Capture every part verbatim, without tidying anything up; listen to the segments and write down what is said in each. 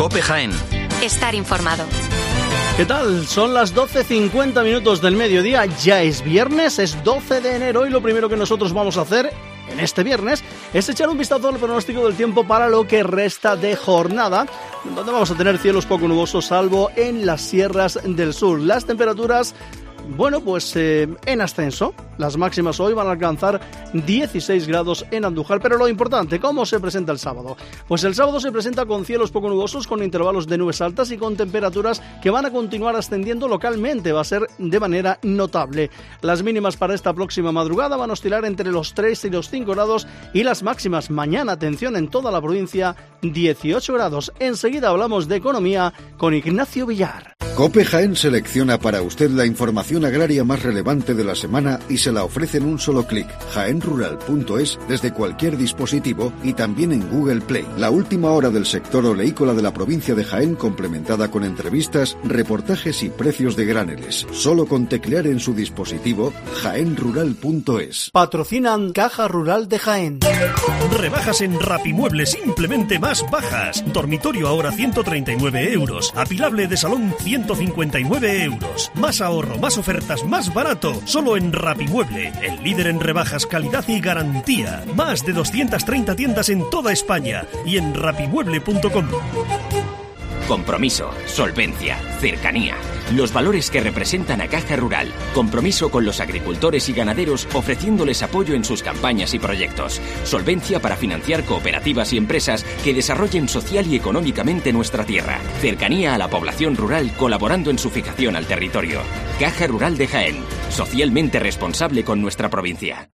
COPE Jaén. Estar informado. ¿Qué tal? Son las doce cincuenta minutos del mediodía, ya es viernes, es doce de enero y lo primero que nosotros vamos a hacer en este viernes es echar un vistazo al pronóstico del tiempo para lo que resta de jornada, donde vamos a tener cielos poco nubosos salvo en las sierras del sur. Las temperaturas, bueno, pues eh, en ascenso. Las máximas hoy van a alcanzar dieciséis grados en Andújar, pero lo importante, ¿cómo se presenta el sábado? Pues el sábado se presenta con cielos poco nubosos, con intervalos de nubes altas y con temperaturas que van a continuar ascendiendo localmente, va a ser de manera notable. Las mínimas para esta próxima madrugada van a oscilar entre los tres y los cinco grados y las máximas mañana, atención, en toda la provincia, dieciocho grados. Enseguida hablamos de economía con Ignacio Villar. COPE Jaén selecciona para usted la información agraria más relevante de la semana y se la ofrece en un solo clic. jaén rural punto es desde cualquier dispositivo y también en Google Play. La última hora del sector oleícola de la provincia de Jaén, complementada con entrevistas, reportajes y precios de graneles. Solo con teclear en su dispositivo jaén rural punto es. Patrocinan Caja Rural de Jaén. Rebajas en Rapimueble, simplemente más bajas. Dormitorio ahora ciento treinta y nueve euros. Apilable de salón ciento cincuenta y nueve euros. Más ahorro, más ofertas, más barato. Solo en Rapimueble, el líder en rebajas, calidad y garantía. Más de doscientas treinta tiendas en toda España y en rapimueble punto com. Compromiso, solvencia, cercanía. Los valores que representan a Caja Rural. Compromiso con los agricultores y ganaderos ofreciéndoles apoyo en sus campañas y proyectos. Solvencia para financiar cooperativas y empresas que desarrollen social y económicamente nuestra tierra. Cercanía a la población rural colaborando en su fijación al territorio. Caja Rural de Jaén. Socialmente responsable con nuestra provincia.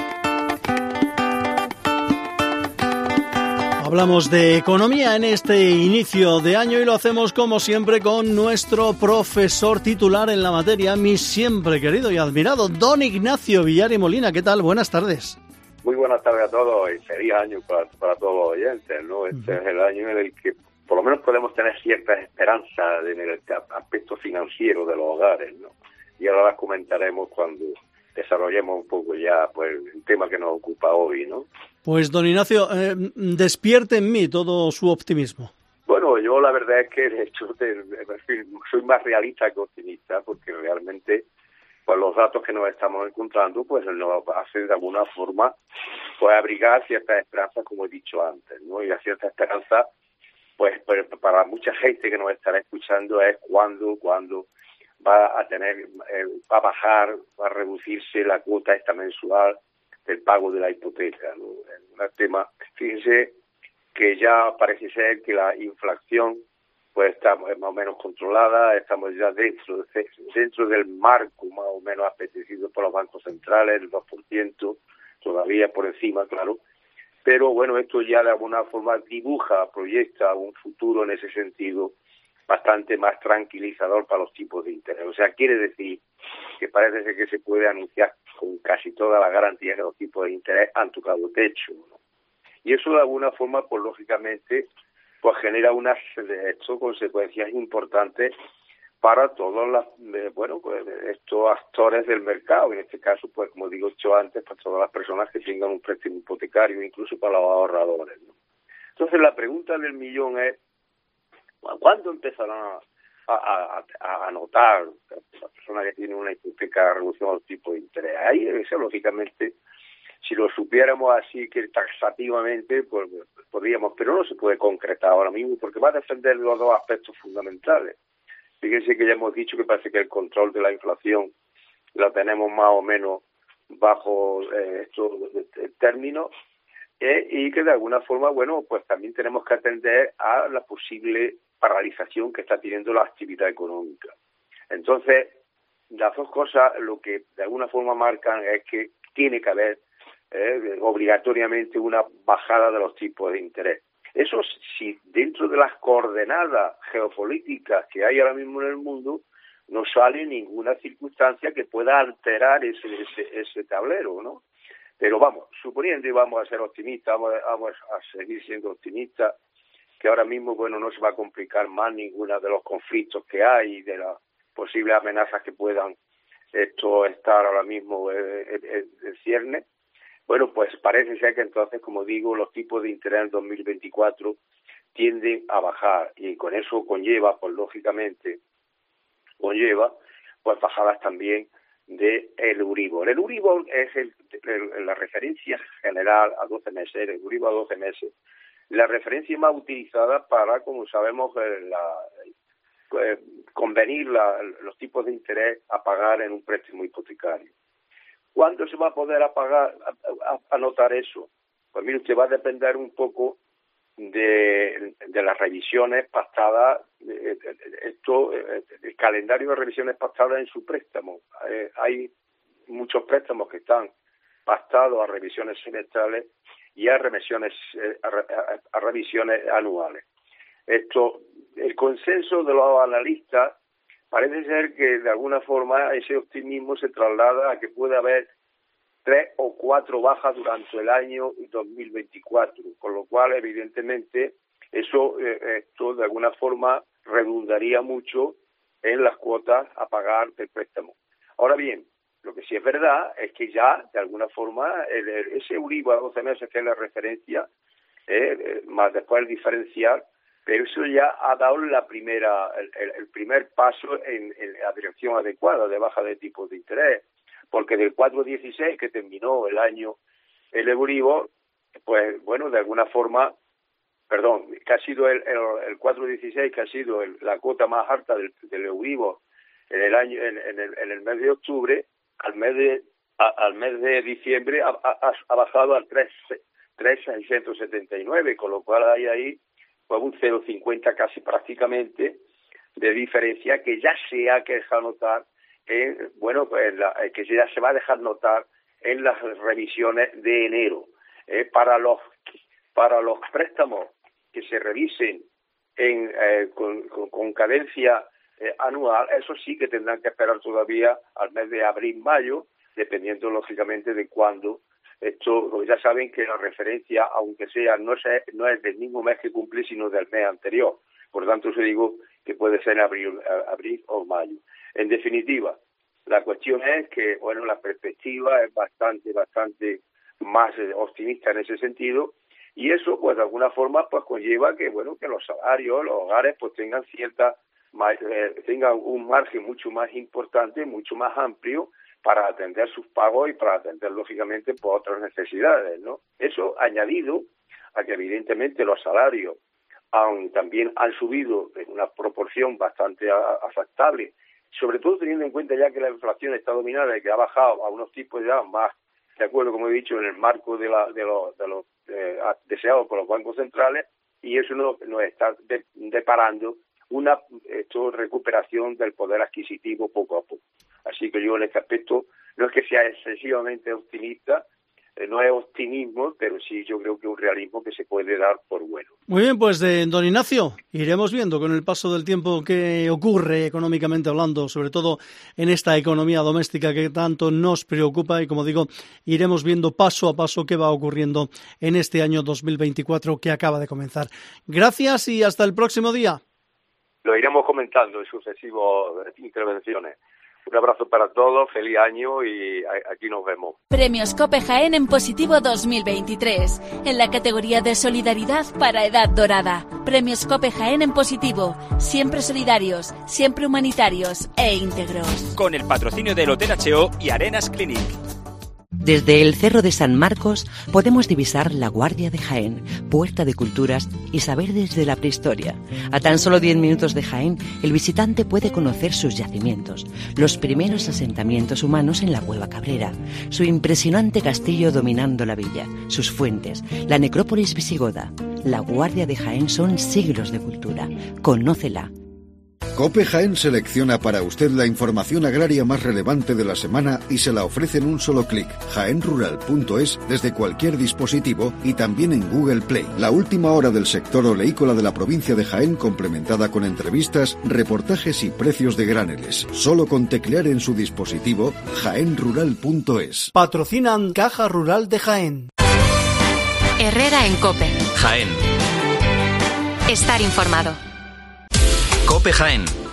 Hablamos de economía en este inicio de año y lo hacemos como siempre con nuestro profesor titular en la materia, mi siempre querido y admirado don Ignacio Villar y Molina. ¿Qué tal? Buenas tardes. Muy buenas tardes a todos y feliz año para, para todos los oyentes, ¿no? Este uh-huh. es el año en el que por lo menos podemos tener ciertas esperanzas en el aspecto financiero de los hogares, ¿no? Y ahora las comentaremos cuando desarrollemos un poco ya pues el tema que nos ocupa hoy, ¿no? Pues don Ignacio, eh, despierte en mí todo su optimismo. Bueno, yo la verdad es que de hecho te, soy más realista que optimista, porque realmente pues los datos que nos estamos encontrando pues nos hacen de alguna forma pues abrigar ciertas esperanzas, como he dicho antes, ¿no? Y la cierta esperanza pues, pues para mucha gente que nos estará escuchando es cuándo, cuándo va a tener, eh, va a bajar, va a reducirse la cuota esta mensual del pago de la hipoteca, ¿no? Un tema, fíjense que ya parece ser que la inflación pues está más o menos controlada, estamos ya dentro de, dentro del marco más o menos apetecido por los bancos centrales, el dos por ciento, todavía por encima, claro, pero bueno, esto ya de alguna forma dibuja, proyecta un futuro en ese sentido bastante más tranquilizador para los tipos de interés. O sea, quiere decir que parece ser que se puede anunciar con casi toda la garantía que los tipos de interés han tocado techo, ¿no? Y eso de alguna forma, pues lógicamente, pues genera unas esto, consecuencias importantes para todos los, eh, bueno, pues estos actores del mercado. En este caso, pues como digo yo antes, para todas las personas que tengan un préstamo hipotecario, incluso para los ahorradores, ¿no? Entonces, la pregunta del millón es, ¿cuándo empezarán a, a, a, a notar las personas que tienen una hipoteca reducción a los tipos de interés? Ahí, eso, lógicamente, si lo supiéramos así que taxativamente, pues podríamos, pero no se puede concretar ahora mismo porque va a defender los dos aspectos fundamentales. Fíjense que ya hemos dicho que parece que el control de la inflación lo tenemos más o menos bajo eh, estos términos. Eh, y que de alguna forma, bueno, pues también tenemos que atender a la posible paralización que está teniendo la actividad económica. Entonces, las dos cosas lo que de alguna forma marcan es que tiene que haber eh, obligatoriamente una bajada de los tipos de interés. Eso si dentro de las coordenadas geopolíticas que hay ahora mismo en el mundo no sale ninguna circunstancia que pueda alterar ese, ese, ese tablero, ¿no? Pero vamos, suponiendo y vamos a ser optimistas, vamos, vamos a seguir siendo optimistas, que ahora mismo, bueno, no se va a complicar más ninguna de los conflictos que hay, de las posibles amenazas que puedan esto estar ahora mismo en, en, en cierne. Bueno, pues parece ser que entonces, como digo, los tipos de interés en dos mil veinticuatro tienden a bajar, y con eso conlleva, pues lógicamente, conlleva pues bajadas también de el Euribor. El Euribor es el, el, la referencia general a doce meses, el Euribor a doce meses, la referencia más utilizada para, como sabemos, la, eh, convenir la, los tipos de interés a pagar en un préstamo hipotecario. ¿Cuándo se va a poder apagar, a, a, anotar eso? Pues mire, usted va a depender un poco de, de las revisiones pactadas, esto, el calendario de revisiones pactadas en su préstamo. Eh, hay muchos préstamos que están pactados a revisiones semestrales y a revisiones, a, a, a revisiones anuales. Esto, el consenso de los analistas parece ser que de alguna forma ese optimismo se traslada a que puede haber tres o cuatro bajas durante el año dos mil veinticuatro, con lo cual evidentemente eso eh, esto de alguna forma redundaría mucho en las cuotas a pagar del préstamo. Ahora bien, lo que sí es verdad es que ya de alguna forma el, el, ese Euribor a doce meses que es la referencia, eh, eh, más después el diferencial, pero eso ya ha dado la primera el, el, el primer paso en, en la dirección adecuada de baja de tipos de interés. Porque del cuatro coma dieciséis que terminó el año el Euribor, pues bueno, de alguna forma, perdón, que ha sido el, el, el cuatro coma dieciséis, que ha sido el, la cuota más alta del, del Euribor en el año, en, en, el, en el mes de octubre, al mes de a, al mes de diciembre ha, ha, ha bajado al tres mil seiscientos setenta y nueve, con lo cual hay ahí pues un cero coma cincuenta casi prácticamente de diferencia que ya se ha dejado notar. Eh, bueno, pues la, eh, que ya se va a dejar notar en las revisiones de enero. Eh, para los para los préstamos que se revisen en eh, con, con, con cadencia eh, anual, eso sí que tendrán que esperar todavía al mes de abril-mayo, dependiendo lógicamente de cuándo. Esto, ya saben que la referencia, aunque sea, no es, no es del mismo mes que cumple, sino del mes anterior. Por tanto, se digo que puede ser abril, abril o mayo. En definitiva, la cuestión es que, bueno, la perspectiva es bastante, bastante más optimista en ese sentido, y eso, pues, de alguna forma, pues, conlleva que, bueno, que los salarios, los hogares, pues, tengan cierta, eh, tengan un margen mucho más importante, mucho más amplio para atender sus pagos y para atender, lógicamente, pues, otras necesidades, ¿no? Eso añadido a que, evidentemente, los salarios aun también han subido en una proporción bastante aceptable, sobre todo teniendo en cuenta ya que la inflación está dominada y que ha bajado a unos tipos ya más, de acuerdo, como he dicho, en el marco de, la, de los de los eh, deseados por los bancos centrales, y eso nos, nos está de, deparando una esto, recuperación del poder adquisitivo poco a poco. Así que yo en este aspecto no es que sea excesivamente optimista, eh, no es optimismo, pero sí yo creo que es un realismo que se puede dar por bueno. Muy bien, pues eh, don Ignacio, iremos viendo con el paso del tiempo qué ocurre económicamente hablando, sobre todo en esta economía doméstica que tanto nos preocupa, y como digo, iremos viendo paso a paso qué va ocurriendo en este año dos mil veinticuatro que acaba de comenzar. Gracias y hasta el próximo día. Lo iremos comentando en sucesivas intervenciones. Un abrazo para todos, feliz año y aquí nos vemos. Premios COPE Jaén en positivo dos mil veintitrés, en la categoría de solidaridad para edad dorada. Premios COPE Jaén en positivo, siempre solidarios, siempre humanitarios e íntegros. Con el patrocinio del Hotel H O y Arenas Clinic. Desde el Cerro de San Marcos podemos divisar la Guardia de Jaén, puerta de culturas y saber desde la prehistoria. A tan solo diez minutos de Jaén, el visitante puede conocer sus yacimientos, los primeros asentamientos humanos en la Cueva Cabrera, su impresionante castillo dominando la villa, sus fuentes, la necrópolis visigoda. La Guardia de Jaén son siglos de cultura. Conócela. COPE Jaén selecciona para usted la información agraria más relevante de la semana y se la ofrece en un solo clic. jaén rural punto es desde cualquier dispositivo y también en Google Play. La última hora del sector oleícola de la provincia de Jaén, complementada con entrevistas, reportajes y precios de graneles. Solo con teclear en su dispositivo jaén rural punto es. Patrocinan Caja Rural de Jaén. Herrera en COPE. Jaén. Estar informado. COPE Jaén.